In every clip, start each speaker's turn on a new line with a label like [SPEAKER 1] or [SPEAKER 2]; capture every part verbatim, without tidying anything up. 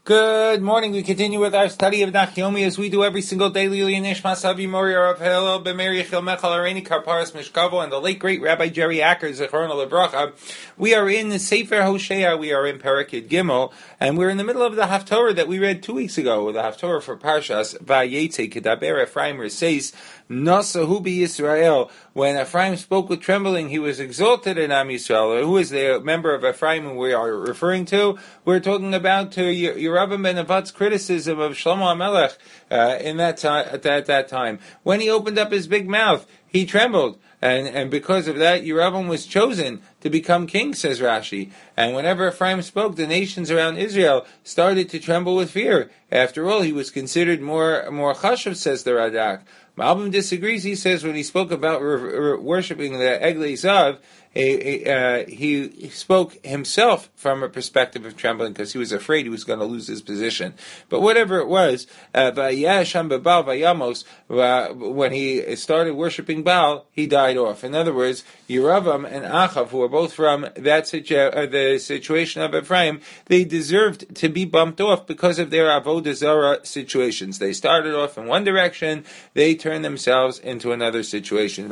[SPEAKER 1] Good morning. We continue with our study of Nachyomi as we do every single day. Lili Nishmas Avi Mori Rav Hillel B'Meri Yechil Mechal Areni Karparas Mishkavo and the late great Rabbi Jerry Acker Zichron Lebracha. We are in the Sefer Hosea. We are in Parakid Gimel, and we're in the middle of the Haftorah that we read two weeks ago. The Haftorah for Parshas Vayetze Kedaber Ephraim Reseis Nasahu Yisrael. When Ephraim spoke with trembling, he was exalted in Am Yisrael. Who is the member of Ephraim who we are referring to? We're talking about to Yeravim ben Nevat's criticism of Shlomo HaMelech uh, in that time, at, that, at that time. When he opened up his big mouth, he trembled. And, and because of that, Yeravim was chosen to become king, says Rashi. And whenever Ephraim spoke, the nations around Israel started to tremble with fear. After all, he was considered more, more chashuv, says the Radak. Malbim disagrees. He says when he spoke about re- re- worshipping the Eglei Zav, uh, he spoke himself from a perspective of trembling because he was afraid he was going to lose his position. But whatever it was, uh, when he started worshipping Baal, he died off. In other words, Yeravam and Achav, who were both from that situ- uh, the situation of Ephraim, they deserved to be bumped off because of their Avodah Zarah situations. They started off in one direction, they turned themselves into another situation.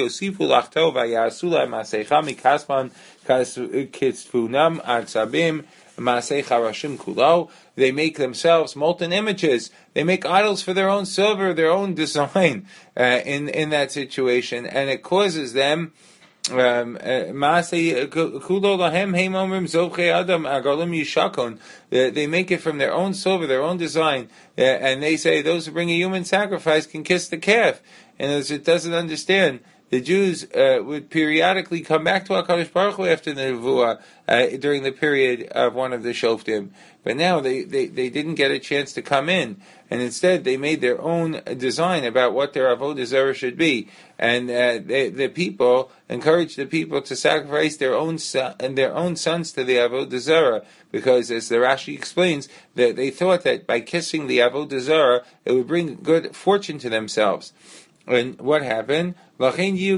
[SPEAKER 1] Mikasman Kisfunam Atzabim Masei Charashim Kulo. They make themselves molten images. They make idols for their own silver, their own design uh, in in that situation, and it causes them. Um, they make it from their own silver, their own design, uh, and they say those who bring a human sacrifice can kiss the calf. And as it doesn't understand, the Jews uh, would periodically come back to HaKadosh Baruch Hu after the Nevuah uh, during the period of one of the Shoftim. But now they, they, they didn't get a chance to come in. And instead they made their own design about what their Avodah Zarah should be. And uh, they, the people encouraged the people to sacrifice their own son, and their own sons to the Avodah Zarah. Because as the Rashi explains, that they thought that by kissing the Avodah Zarah, it would bring good fortune to themselves. And what happened? Right? They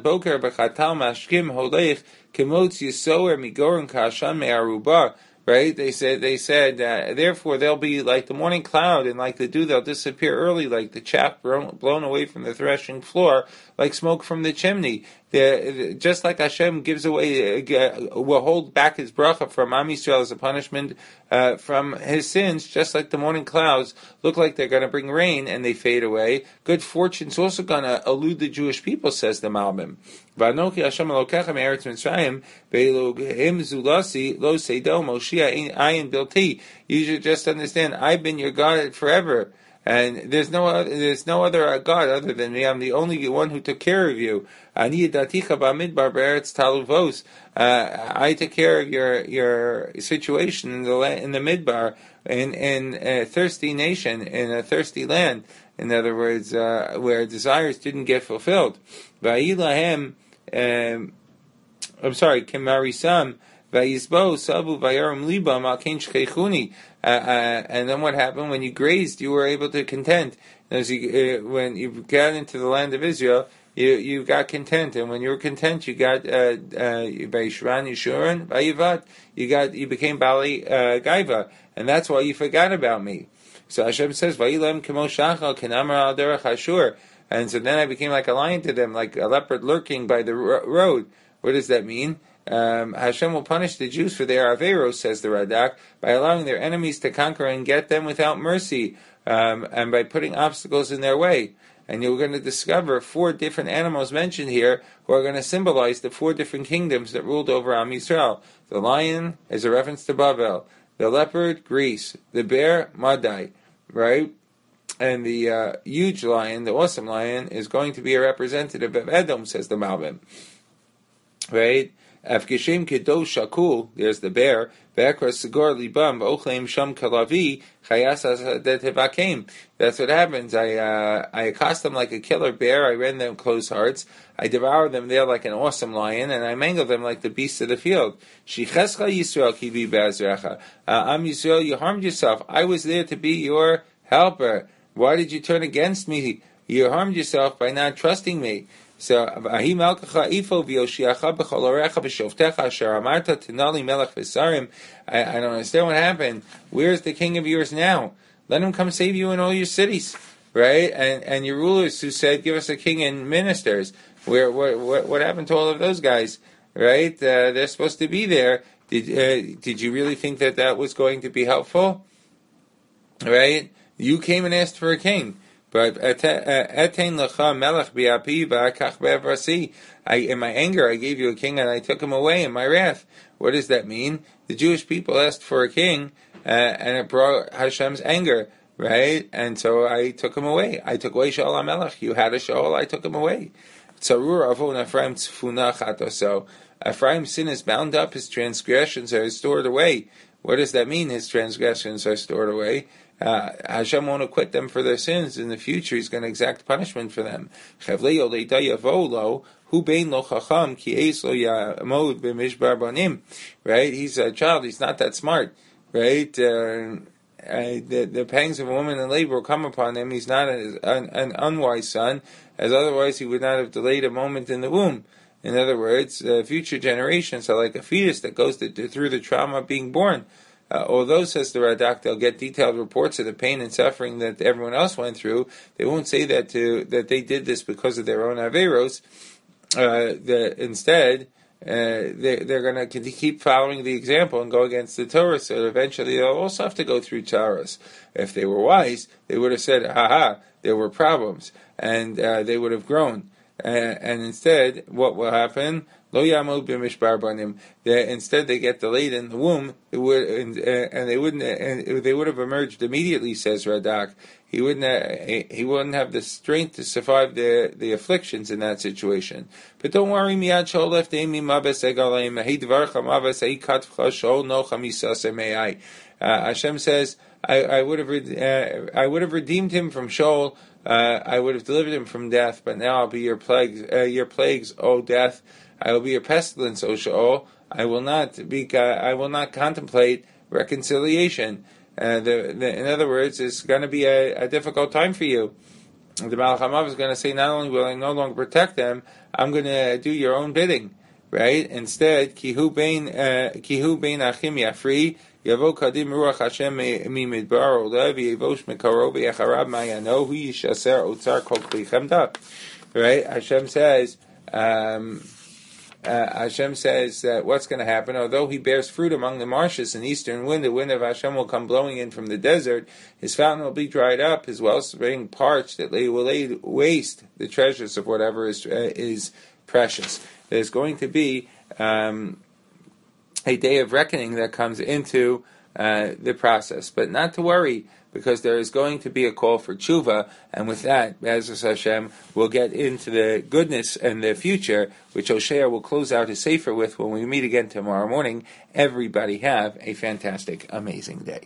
[SPEAKER 1] said, they said, uh, therefore they'll be like the morning cloud, and like the dew, they'll disappear early, like the chaff blown away from the threshing floor, like smoke from the chimney. The, just like Hashem gives away, uh, will hold back His bracha from Am Yisrael as a punishment uh, from his sins, just like the morning clouds look like they're going to bring rain and they fade away. Good fortune's also going to elude the Jewish people, says the Malbim. V'anochi Hashem Elokecha me'eretz Mitzrayim ve'elogim zulasi lo seido Moshiach ayin bilti. You should just understand, I've been your God forever. And there's no other, there's no other God other than me. I'm the only one who took care of you. Ani yadaticha b'midbar be'eretz taluvos. I took care of your your situation in the in the midbar, in in a thirsty nation, in a thirsty land. In other words, uh, where desires didn't get fulfilled. Vayilahem, um, I'm sorry, kemarisam. Vayizbo sabu vayarim libam al kein shcheichuni. And then what happened? When you grazed, you were able to content. As you, uh, when you got into the land of Israel, you you got content, and when you were content, you got Vayishran Yishuran Vayivat. You got you became Bali uh, Gaiva, and that's why you forgot about me. So Hashem says, Vayilam kemo shachal kenamar al derech Ashur. And so then I became like a lion to them, like a leopard lurking by the road. What does that mean? Um, Hashem will punish the Jews for their averos, says the Radak, by allowing their enemies to conquer and get them without mercy, um, and by putting obstacles in their way. And you're going to discover four different animals mentioned here who are going to symbolize the four different kingdoms that ruled over Am Yisrael. The lion is a reference to Bavel, the leopard, Greece, the bear, Madai, right? And the uh, huge lion, the awesome lion, is going to be a representative of Edom, says the Malbim. Right? Afkishim kedosh shakul, there's the bear. Ve'ekra sigar libam v'ochlem sham kalavi chayas tevakim. That's what happens. I uh, I accost them like a killer bear. I rend them close hearts. I devour them there like an awesome lion, and I mangle them like the beasts of the field. Shichescha Yisrael kivi be'azrecha. Am Yisrael, you harmed yourself. I was there to be your helper. Why did you turn against me? You harmed yourself by not trusting me. So, Ahi Malkacha Ifo V'Yoshiacha B'chol Orecha B'Shovtecha Asher Amarta Tinali Melech V'Sarim. I I don't understand what happened. Where's the king of yours now? Let him come save you in all your cities, right? And and your rulers who said, "Give us a king and ministers." Where what what, what happened to all of those guys, right? Uh, they're supposed to be there. Did uh, did you really think that that was going to be helpful, right? You came and asked for a king. But etein lecha melech bi'api v'akach be'avrasi. I, in my anger, I gave you a king and I took him away in my wrath. What does that mean? The Jewish people asked for a king, uh, and it brought Hashem's anger, right? And so I took him away. I took away Shaul HaMelech. You had a Shaul, I took him away. Tzarur avon Ephraim tzfuna chatoso. Ephraim's sin is bound up; his transgressions are stored away. What does that mean? His transgressions are stored away. Uh, Hashem won't acquit them for their sins. In the future, He's going to exact punishment for them. Right? He's a child. He's not that smart. Right? Uh, uh, the, the pangs of a woman in labor will come upon him. He's not a, an, an unwise son, as otherwise he would not have delayed a moment in the womb. In other words, uh, future generations are like a fetus that goes to, to, through the trauma of being born. Uh, although, says the Radak, they'll get detailed reports of the pain and suffering that everyone else went through, they won't say that to that they did this because of their own averos. Uh, the, instead, uh, they, they're going to keep following the example and go against the Torah, so eventually they'll also have to go through Taurus. If they were wise, they would have said, ha ha, there were problems, and uh, they would have grown. Uh, and instead, what will happen? Lo yamod b'mishbar banim. Instead, they get delayed in the womb. It would, and, uh, and they wouldn't, and they would have emerged immediately. Says Radak. He wouldn't, uh, he wouldn't have the strength to survive the the afflictions in that situation. But don't worry, miyad shol lefteim mabes egalayim ahi dvarcha mabes ahi katvcha shol nocha misase mei. Hashem says, I, I would have, uh, I would have redeemed him from Shaul. Uh, I would have delivered him from death, but now I'll be your plagues, uh, your plagues, O death. I will be your pestilence, O Shaul. I will not be. Uh, I will not contemplate reconciliation. Uh, the, the, in other words, it's going to be a, a difficult time for you. The Malach HaMav is going to say, not only will I no longer protect them, I'm going to do your own bidding, right? Instead, kihu bein kihu bein achim yafri. Yavo kadim ruach Hashem mi midbar olev yevosh mekarov yecharab mayano hu yishaser otzar kol klichem da. Right? Hashem says, um, uh, Hashem says that what's going to happen? Although he bears fruit among the marshes, an eastern wind, the wind of Hashem will come blowing in from the desert. His fountain will be dried up, his wellspring parched. That they will lay waste the treasures of whatever is uh, is precious. There's going to be Um, a day of reckoning that comes into uh, the process. But not to worry, because there is going to be a call for tshuva, and with that, Be'ezus Hashem, we'll get into the goodness and the future, which Hosea will close out his sefer with when we meet again tomorrow morning. Everybody have a fantastic, amazing day.